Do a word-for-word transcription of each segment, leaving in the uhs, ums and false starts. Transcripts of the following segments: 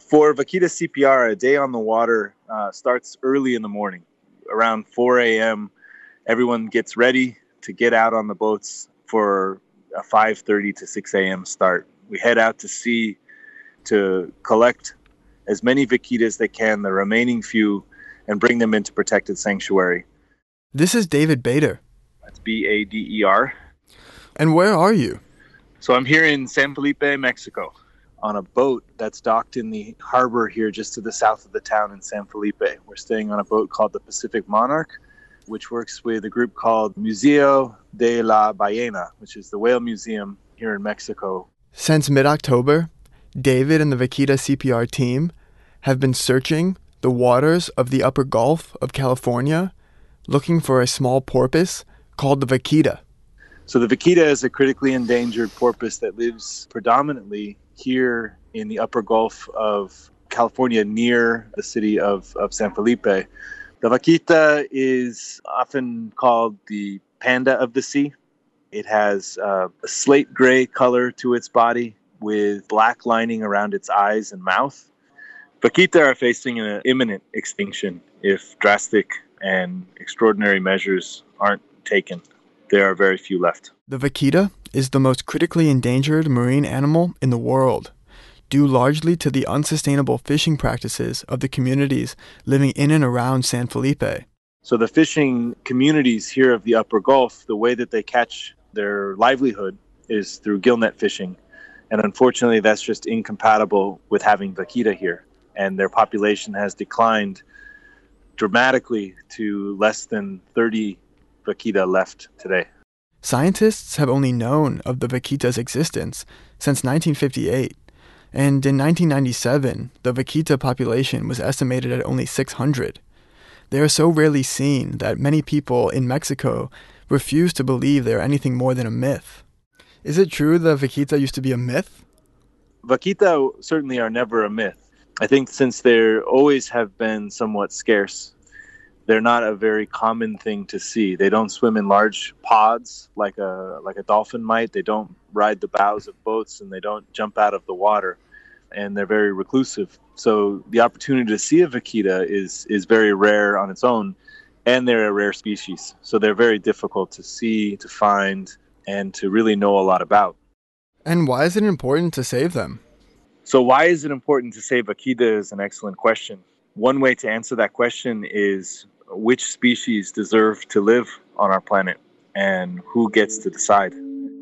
For vaquita C P R, a day on the water uh, starts early in the morning. Around four a.m., everyone gets ready to get out on the boats for a five thirty to six a.m. start. We head out to sea to collect as many vaquita as they can, the remaining few, and bring them into protected sanctuary. This is David Bader. That's B A D E R. And where are you? So I'm here in San Felipe, Mexico, on a boat that's docked in the harbor here just to the south of the town in San Felipe. We're staying on a boat called the Pacific Monarch, which works with a group called Museo de la Ballena, which is the whale museum here in Mexico. Since mid-October, David and the Vaquita C P R team have been searching the waters of the upper Gulf of California, looking for a small porpoise called the vaquita. So the vaquita is a critically endangered porpoise that lives predominantly here in the upper Gulf of California near the city of, of San Felipe. The vaquita is often called the panda of the sea. It has uh, a slate gray color to its body with black lining around its eyes and mouth. Vaquita are facing an imminent extinction if drastic and extraordinary measures aren't taken. There are very few left. The vaquita is the most critically endangered marine animal in the world, due largely to the unsustainable fishing practices of the communities living in and around San Felipe. So the fishing communities here of the upper Gulf, the way that they catch their livelihood is through gillnet fishing. And unfortunately, that's just incompatible with having vaquita here. And their population has declined dramatically to less than thirty vaquita left today. Scientists have only known of the vaquita's existence since nineteen fifty-eight, and in nineteen ninety-seven, the vaquita population was estimated at only six hundred. They are so rarely seen that many people in Mexico refuse to believe they are anything more than a myth. Is it true that vaquita used to be a myth? Vaquita certainly are never a myth. I think since they always have been somewhat scarce, they're not a very common thing to see. They don't swim in large pods like a like a dolphin might. They don't ride the bows of boats, and they don't jump out of the water. And they're very reclusive. So the opportunity to see a vaquita is is very rare on its own, and they're a rare species. So they're very difficult to see, to find, and to really know a lot about. And why is it important to save them? So why is it important to save vaquita is an excellent question. One way to answer that question is which species deserve to live on our planet and who gets to decide.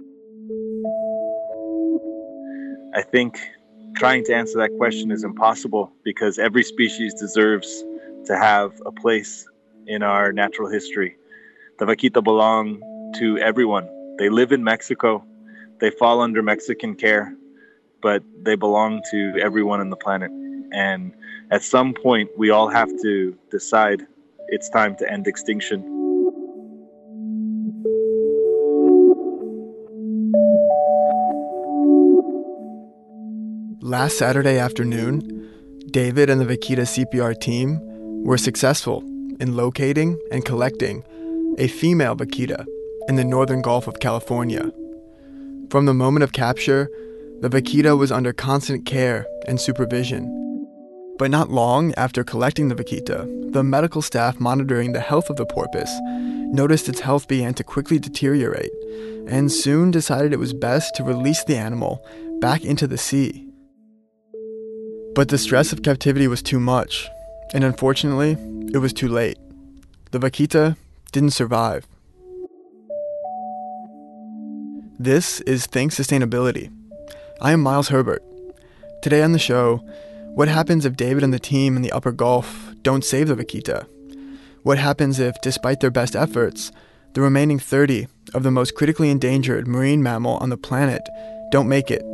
I think trying to answer that question is impossible because every species deserves to have a place in our natural history. The vaquita belong to everyone. They live in Mexico. They fall under Mexican care, but they belong to everyone on the planet. And at some point, we all have to decide it's time to end extinction. Last Saturday afternoon, David and the Vaquita C P R team were successful in locating and collecting a female vaquita in the northern Gulf of California. From the moment of capture, the vaquita was under constant care and supervision. But not long after collecting the vaquita, the medical staff monitoring the health of the porpoise noticed its health began to quickly deteriorate and soon decided it was best to release the animal back into the sea. But the stress of captivity was too much, and unfortunately, it was too late. The vaquita didn't survive. This is Think Sustainability. I am Miles Herbert. Today on the show, what happens if David and the team in the Upper Gulf don't save the vaquita? What happens if, despite their best efforts, the remaining thirty of the most critically endangered marine mammal on the planet don't make it?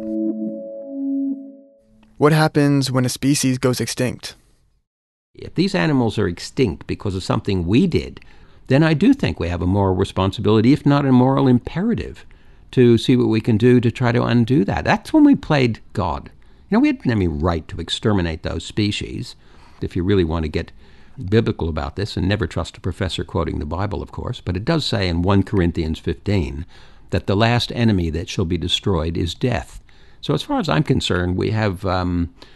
What happens when a species goes extinct? If these animals are extinct because of something we did, then I do think we have a moral responsibility, if not a moral imperative, to see what we can do to try to undo that. That's when we played God. You know, we had any right to exterminate those species. If you really want to get biblical about this, and never trust a professor quoting the Bible, of course, but it does say in First Corinthians fifteen that the last enemy that shall be destroyed is death. So as far as I'm concerned, we have um,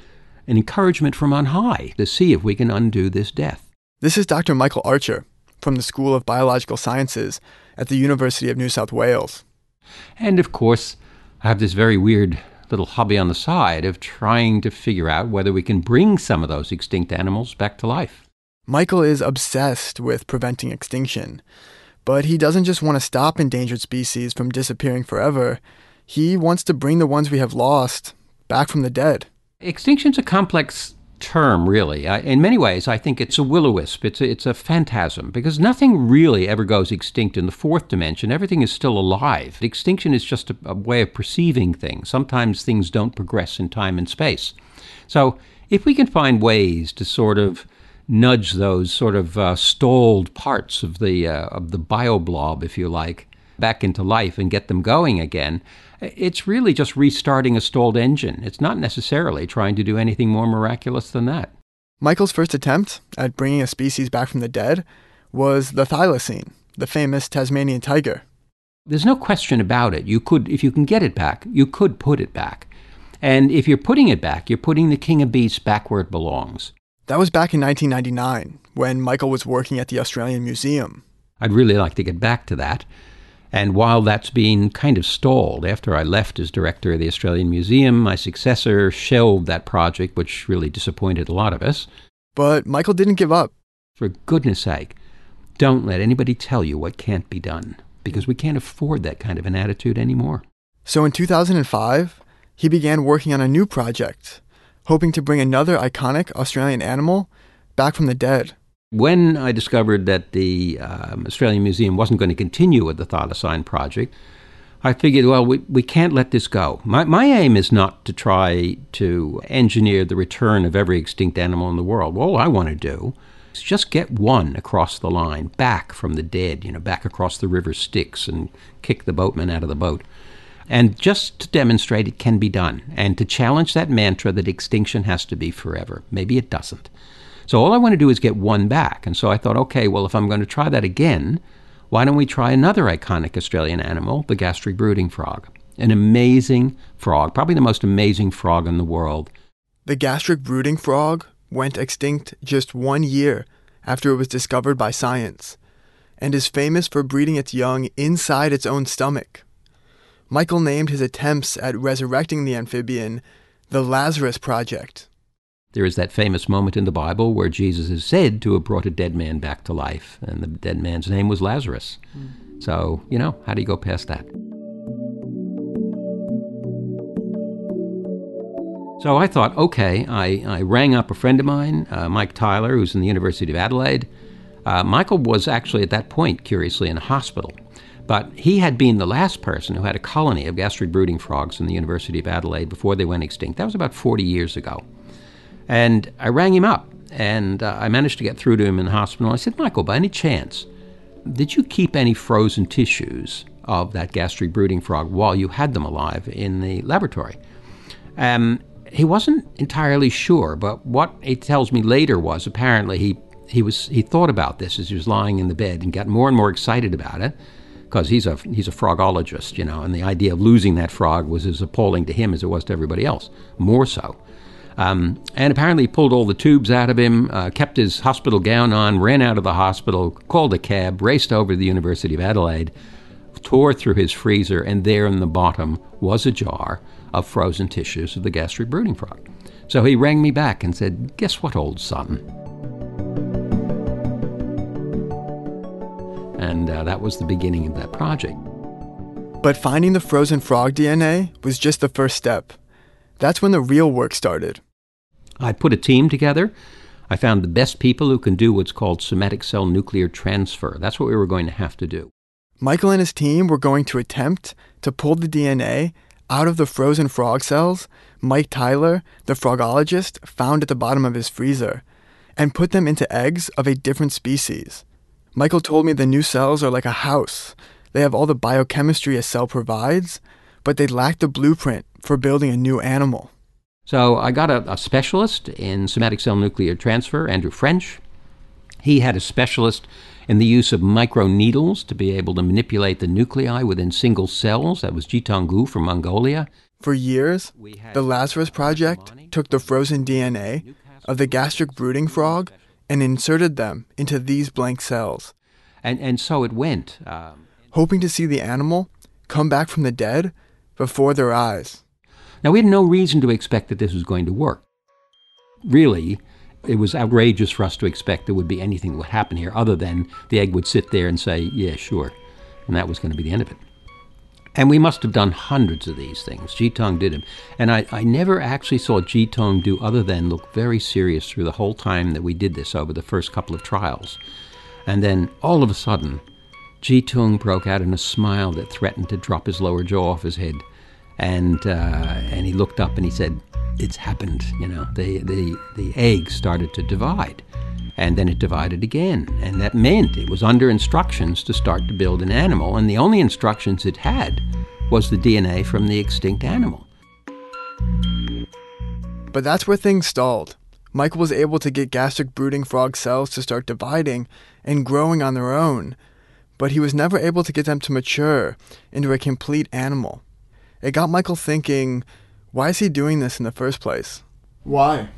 an encouragement from on high to see if we can undo this death. This is Doctor Michael Archer from the School of Biological Sciences at the University of New South Wales. And of course, I have this very weird little hobby on the side of trying to figure out whether we can bring some of those extinct animals back to life. Michael is obsessed with preventing extinction, but he doesn't just want to stop endangered species from disappearing forever. He wants to bring the ones we have lost back from the dead. Extinction's a complex term, really. I, in many ways, I think it's a will-o-wisp. It's a, it's a phantasm, because nothing really ever goes extinct in the fourth dimension. Everything is still alive. Extinction is just a, a way of perceiving things. Sometimes things don't progress in time and space. So if we can find ways to sort of nudge those sort of uh, stalled parts of the uh, of the bioblob, if you like, back into life and get them going again, it's really just restarting a stalled engine. It's not necessarily trying to do anything more miraculous than that. Michael's first attempt at bringing a species back from the dead was the thylacine, the famous Tasmanian tiger. There's no question about it. You could, if you can get it back, you could put it back. And if you're putting it back, you're putting the king of beasts back where it belongs. That was back in nineteen ninety-nine, when Michael was working at the Australian Museum. I'd really like to get back to that. And while that's been kind of stalled, after I left as director of the Australian Museum, my successor shelved that project, which really disappointed a lot of us. But Michael didn't give up. For goodness sake, don't let anybody tell you what can't be done, because we can't afford that kind of an attitude anymore. So in two thousand five, he began working on a new project, hoping to bring another iconic Australian animal back from the dead. When I discovered that the um, Australian Museum wasn't going to continue with the thylacine project, I figured, well, we, we can't let this go. My, my aim is not to try to engineer the return of every extinct animal in the world. All I want to do is just get one across the line, back from the dead, you know, back across the river Styx and kick the boatman out of the boat. And just to demonstrate it can be done, and to challenge that mantra that extinction has to be forever. Maybe it doesn't. So all I want to do is get one back. And so I thought, okay, well, if I'm going to try that again, why don't we try another iconic Australian animal, the gastric brooding frog? An amazing frog, probably the most amazing frog in the world. The gastric brooding frog went extinct just one year after it was discovered by science, and is famous for breeding its young inside its own stomach. Michael named his attempts at resurrecting the amphibian the Lazarus Project. There is that famous moment in the Bible where Jesus is said to have brought a dead man back to life, and the dead man's name was Lazarus. Mm. So, you know, how do you go past that? So I thought, okay, I, I rang up a friend of mine, uh, Mike Tyler, who's in the University of Adelaide. Uh, Michael was actually at that point, curiously, in a hospital. But he had been the last person who had a colony of gastric brooding frogs in the University of Adelaide before they went extinct. That was about forty years ago. And I rang him up, and uh, I managed to get through to him in the hospital. I said, Michael, by any chance, did you keep any frozen tissues of that gastric brooding frog while you had them alive in the laboratory? Um, he wasn't entirely sure, but what he tells me later was apparently he, he was he thought about this as he was lying in the bed and got more and more excited about it, because he's a he's a frogologist, you know, and the idea of losing that frog was as appalling to him as it was to everybody else, more so. Um, and apparently he pulled all the tubes out of him, uh, kept his hospital gown on, ran out of the hospital, called a cab, raced over to the University of Adelaide, tore through his freezer, and there in the bottom was a jar of frozen tissues of the gastric brooding frog. So he rang me back and said, guess what, old son? And uh, that was the beginning of that project. But finding the frozen frog D N A was just the first step. That's when the real work started. I put a team together. I found the best people who can do what's called somatic cell nuclear transfer. That's what we were going to have to do. Michael and his team were going to attempt to pull the D N A out of the frozen frog cells Mike Tyler, the frogologist, found at the bottom of his freezer, and put them into eggs of a different species. Michael told me the new cells are like a house. They have all the biochemistry a cell provides, but they lack the blueprint for building a new animal. So I got a, a specialist in somatic cell nuclear transfer, Andrew French. He had a specialist in the use of microneedles to be able to manipulate the nuclei within single cells. That was Jitong Gu from Mongolia. For years, the Lazarus Project took the frozen D N A of the gastric brooding frog and inserted them into these blank cells. And and so it went. Um, hoping to see the animal come back from the dead before their eyes. Now, we had no reason to expect that this was going to work. Really, it was outrageous for us to expect there would be anything that would happen here other than the egg would sit there and say, yeah, sure. And that was going to be the end of it. And we must have done hundreds of these things. Jitong did them. And I, I never actually saw Jitong do other than look very serious through the whole time that we did this over the first couple of trials. And then all of a sudden, Jitong broke out in a smile that threatened to drop his lower jaw off his head. And uh, and he looked up and he said, it's happened, you know. The, the, the egg started to divide. And then it divided again. And that meant it was under instructions to start to build an animal. And the only instructions it had was the D N A from the extinct animal. But that's where things stalled. Michael was able to get gastric brooding frog cells to start dividing and growing on their own. But he was never able to get them to mature into a complete animal. It got Michael thinking, why is he doing this in the first place? Why?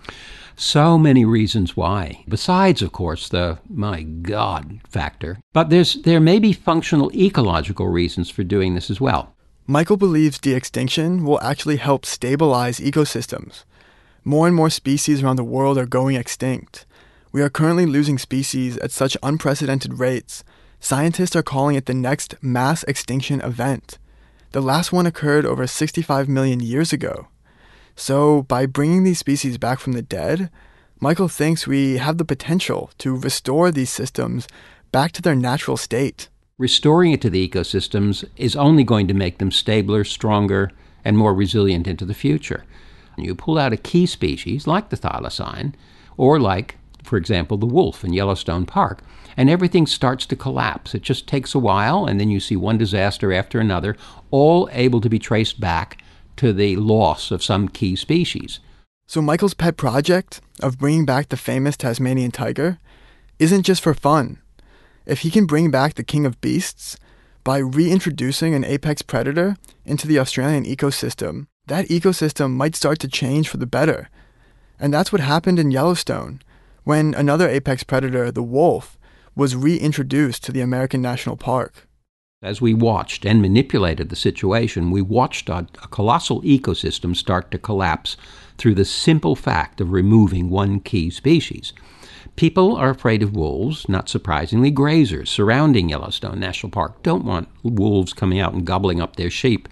So many reasons why. Besides, of course, the my God factor. But there's there may be functional ecological reasons for doing this as well. Michael believes de-extinction will actually help stabilize ecosystems. More and more species around the world are going extinct. We are currently losing species at such unprecedented rates. Scientists are calling it the next mass extinction event. The last one occurred over sixty-five million years ago. So, by bringing these species back from the dead, Michael thinks we have the potential to restore these systems back to their natural state. Restoring it to the ecosystems is only going to make them stabler, stronger, and more resilient into the future. You pull out a key species, like the thylacine, or like, for example, the wolf in Yellowstone Park, and everything starts to collapse. It just takes a while, and then you see one disaster after another, all able to be traced back to the loss of some key species. So Michael's pet project of bringing back the famous Tasmanian tiger isn't just for fun. If he can bring back the king of beasts by reintroducing an apex predator into the Australian ecosystem, that ecosystem might start to change for the better. And that's what happened in Yellowstone, when another apex predator, the wolf, was reintroduced to the American National Park. As we watched and manipulated the situation, we watched a, a colossal ecosystem start to collapse through the simple fact of removing one key species. People are afraid of wolves, not surprisingly. Grazers surrounding Yellowstone National Park don't want wolves coming out and gobbling up their sheep.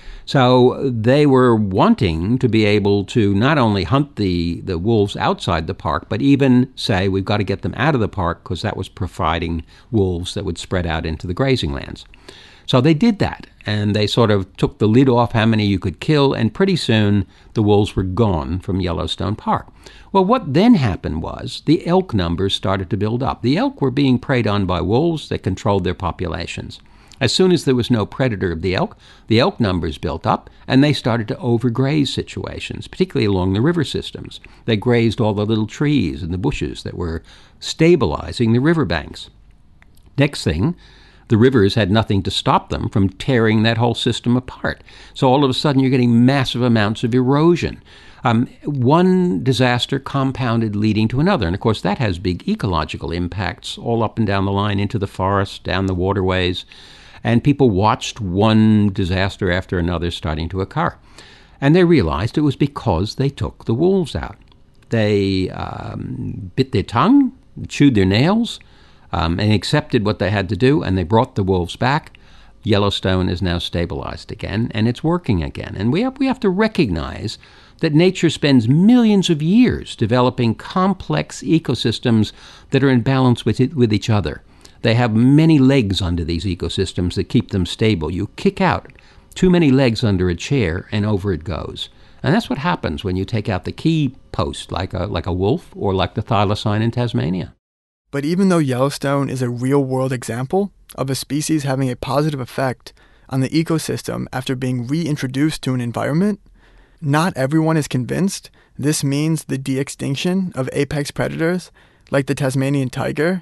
So they were wanting to be able to not only hunt the, the wolves outside the park, but even say we've got to get them out of the park because that was providing wolves that would spread out into the grazing lands. So they did that, and they sort of took the lid off how many you could kill, and pretty soon the wolves were gone from Yellowstone Park. Well, what then happened was the elk numbers started to build up. The elk were being preyed on by wolves that controlled their populations. As soon as there was no predator of the elk, the elk numbers built up, and they started to overgraze situations, particularly along the river systems. They grazed all the little trees and the bushes that were stabilizing the riverbanks. Next thing, the rivers had nothing to stop them from tearing that whole system apart. So all of a sudden you're getting massive amounts of erosion. Um, one disaster compounded leading to another. And of course that has big ecological impacts all up and down the line into the forest, down the waterways. And people watched one disaster after another starting to occur. And they realized it was because they took the wolves out. They um, bit their tongue, chewed their nails, um, and accepted what they had to do, and they brought the wolves back. Yellowstone is now stabilized again, and it's working again. And we have, we have to recognize that nature spends millions of years developing complex ecosystems that are in balance with it, with each other. They have many legs under these ecosystems that keep them stable. You kick out too many legs under a chair and over it goes. And that's what happens when you take out the key post like a, like a wolf or like the thylacine in Tasmania. But even though Yellowstone is a real-world example of a species having a positive effect on the ecosystem after being reintroduced to an environment, not everyone is convinced this means the de-extinction of apex predators like the Tasmanian tiger,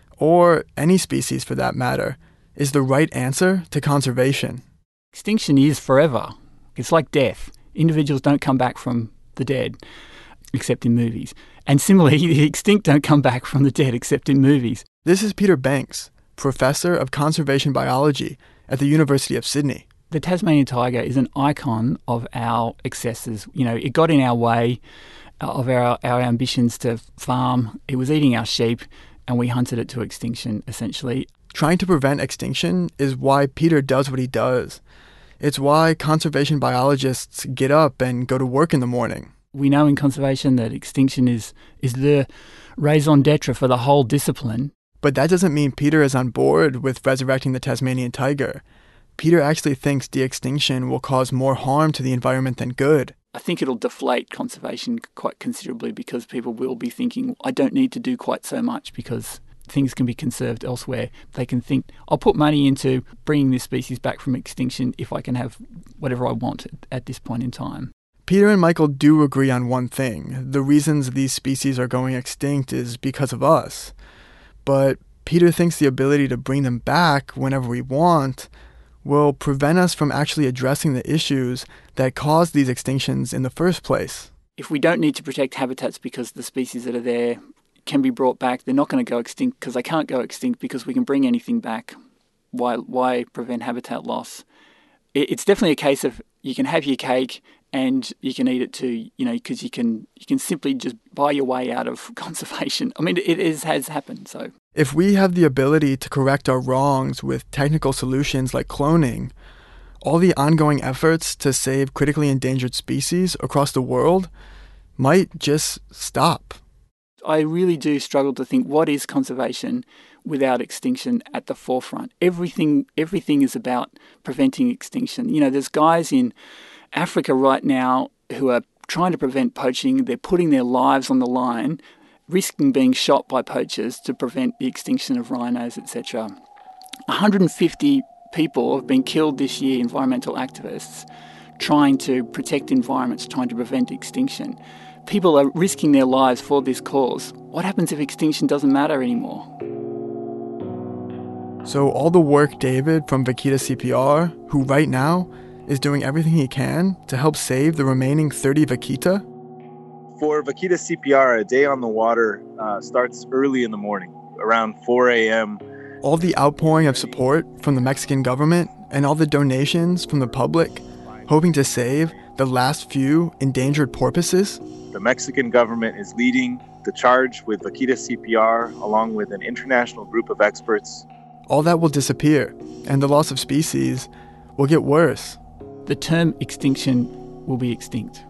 or any species for that matter, is the right answer to conservation. Extinction is forever. It's like death. Individuals don't come back from the dead, except in movies. And similarly, the extinct don't come back from the dead, except in movies. This is Peter Banks, Professor of Conservation Biology at the University of Sydney. The Tasmanian tiger is an icon of our excesses. You know, it got in our way of our, our ambitions to farm. It was eating our sheep, and we hunted it to extinction, essentially. Trying to prevent extinction is why Peter does what he does. It's why conservation biologists get up and go to work in the morning. We know in conservation that extinction is, is the raison d'etre for the whole discipline. But that doesn't mean Peter is on board with resurrecting the Tasmanian tiger. Peter actually thinks de-extinction will cause more harm to the environment than good. I think it'll deflate conservation quite considerably because people will be thinking, I don't need to do quite so much because things can be conserved elsewhere. They can think, I'll put money into bringing this species back from extinction if I can have whatever I want at this point in time. Peter and Michael do agree on one thing. The reasons these species are going extinct is because of us. But Peter thinks the ability to bring them back whenever we want will prevent us from actually addressing the issues that caused these extinctions in the first place. If we don't need to protect habitats because the species that are there can be brought back, they're not going to go extinct because they can't go extinct because we can bring anything back. Why, why prevent habitat loss? It, it's definitely a case of you can have your cake and you can eat it too, you know, because you can you can simply just buy your way out of conservation. I mean, it is, has happened, so... If we have the ability to correct our wrongs with technical solutions like cloning, all the ongoing efforts to save critically endangered species across the world might just stop. I really do struggle to think what is conservation without extinction at the forefront. Everything, everything is about preventing extinction. You know, there's guys in Africa right now who are trying to prevent poaching. They're putting their lives on the line, risking being shot by poachers to prevent the extinction of rhinos, et cetera. one hundred fifty people have been killed this year, environmental activists, trying to protect environments, trying to prevent extinction. People are risking their lives for this cause. What happens if extinction doesn't matter anymore? So all the work David from Vaquita C P R, who right now is doing everything he can to help save the remaining thirty vaquita? For Vaquita C P R, a day on the water uh, starts early in the morning, around four a.m. All the outpouring of support from the Mexican government and all the donations from the public, hoping to save the last few endangered porpoises? The Mexican government is leading the charge with Vaquita C P R, along with an international group of experts. All that will disappear, and the loss of species will get worse. The term extinction will be extinct.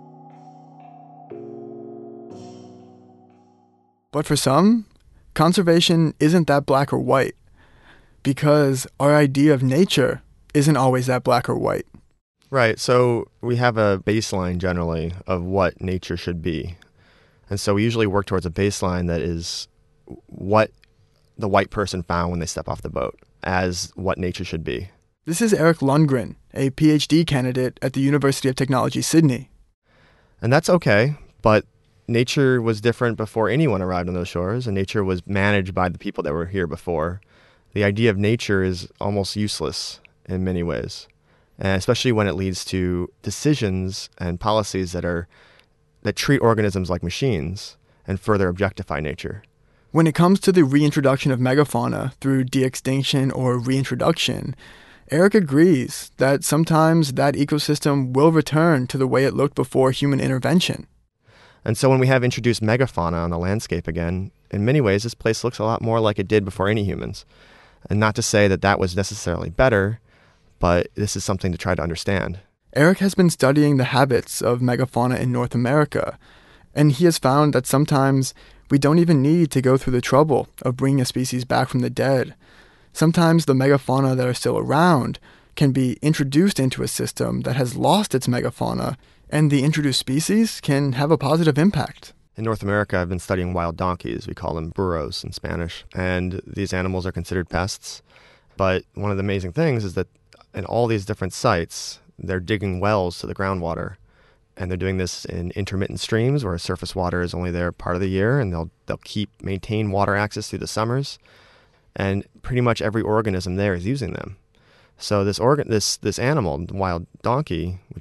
But for some, conservation isn't that black or white, because our idea of nature isn't always that black or white. Right, so we have a baseline generally of what nature should be. And so we usually work towards a baseline that is what the white person found when they step off the boat as what nature should be. This is Eric Lundgren, a P H D candidate at the University of Technology, Sydney. And that's okay, but nature was different before anyone arrived on those shores, and nature was managed by the people that were here before. The idea of nature is almost useless in many ways, and especially when it leads to decisions and policies that are that treat organisms like machines and further objectify nature. When it comes to the reintroduction of megafauna through de-extinction or reintroduction, Eric agrees that sometimes that ecosystem will return to the way it looked before human intervention. And so when we have introduced megafauna on the landscape again, in many ways this place looks a lot more like it did before any humans. And not to say that that was necessarily better, but this is something to try to understand. Eric has been studying the habits of megafauna in North America, and he has found that sometimes we don't even need to go through the trouble of bringing a species back from the dead. Sometimes the megafauna that are still around can be introduced into a system that has lost its megafauna, and the introduced species can have a positive impact. In North America, I've been studying wild donkeys. We call them burros in Spanish. And these animals are considered pests. But one of the amazing things is that in all these different sites, they're digging wells to the groundwater. And they're doing this in intermittent streams where surface water is only there part of the year, and they'll they'll keep maintain water access through the summers. And pretty much every organism there is using them. So this organ, this this animal, the wild donkey, which is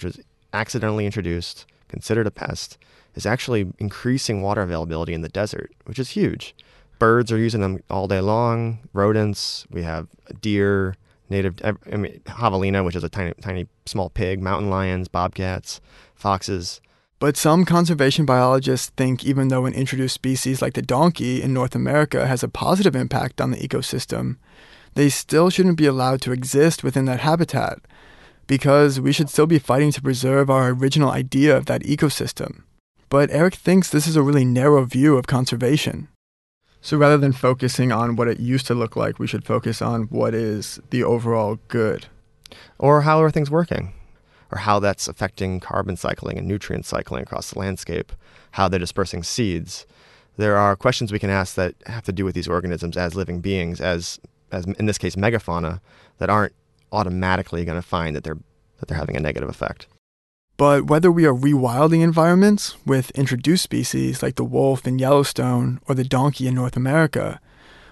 accidentally introduced, considered a pest, is actually increasing water availability in the desert, which is huge. Birds are using them all day long, rodents, we have deer, native, I mean, javelina, which is a tiny, tiny small pig, mountain lions, bobcats, foxes. But some conservation biologists think even though an introduced species like the donkey in North America has a positive impact on the ecosystem, they still shouldn't be allowed to exist within that habitat, because we should still be fighting to preserve our original idea of that ecosystem. But Eric thinks this is a really narrow view of conservation. So rather than focusing on what it used to look like, we should focus on what is the overall good. Or how are things working? Or how that's affecting carbon cycling and nutrient cycling across the landscape, how they're dispersing seeds. There are questions we can ask that have to do with these organisms as living beings, as, as in this case, megafauna, that aren't automatically going to find that they're that they're having a negative effect. But whether we are rewilding environments with introduced species like the wolf in Yellowstone or the donkey in North America,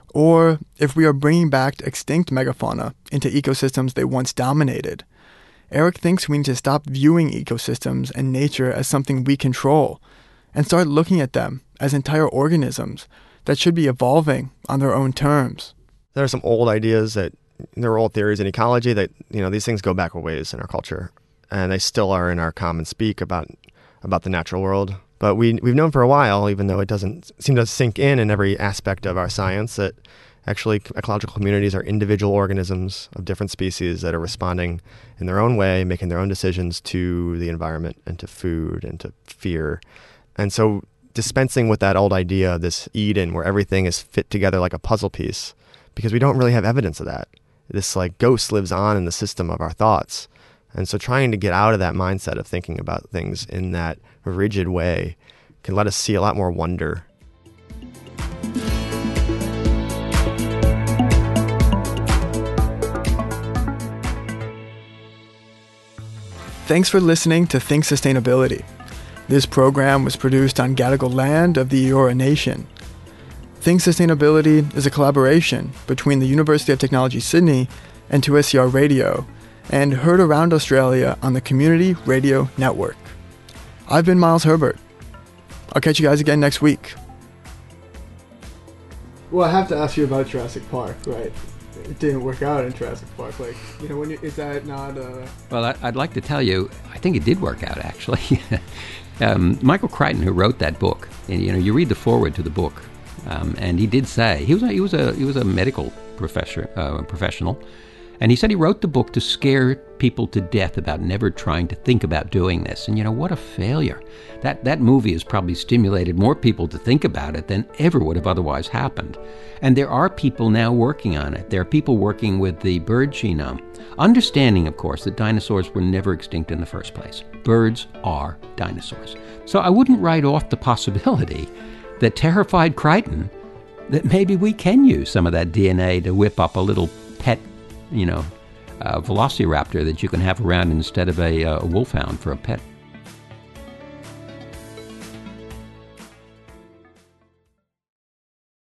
or if we are bringing back extinct megafauna into ecosystems they once dominated, Eric thinks we need to stop viewing ecosystems and nature as something we control and start looking at them as entire organisms that should be evolving on their own terms. There are some old ideas that, there are old theories in ecology that, you know, these things go back a ways in our culture, and they still are in our common speak about about the natural world. But we, we've known for a while, even though it doesn't seem to sink in in every aspect of our science, that actually ecological communities are individual organisms of different species that are responding in their own way, making their own decisions to the environment and to food and to fear. And so dispensing with that old idea of this Eden where everything is fit together like a puzzle piece, because we don't really have evidence of that. This like ghost lives on in the system of our thoughts. And so trying to get out of that mindset of thinking about things in that rigid way can let us see a lot more wonder. Thanks for listening to Think Sustainability. This program was produced on Gadigal land of the Eora Nation. Think Sustainability is a collaboration between the University of Technology Sydney and two S C R Radio, and heard around Australia on the Community Radio Network. I've been Miles Herbert. I'll catch you guys again next week. Well, I have to ask you about Jurassic Park, right? It didn't work out in Jurassic Park. Like, you know, when you, is that not a... Well, I, I'd like to tell you, I think it did work out, actually. um, Michael Crichton, who wrote that book, and, you know, you read the foreword to the book, um, and he did say, he was a, he was a, he was a medical professor, uh, professional, and he said he wrote the book to scare people to death about never trying to think about doing this. And, you know, what a failure. That that movie has probably stimulated more people to think about it than ever would have otherwise happened. And there are people now working on it. There are people working with the bird genome, understanding, of course, that dinosaurs were never extinct in the first place. Birds are dinosaurs. So I wouldn't write off the possibility that terrified Crichton, that maybe we can use some of that D N A to whip up a little pet, you know, uh, velociraptor that you can have around instead of a, uh, a wolfhound for a pet.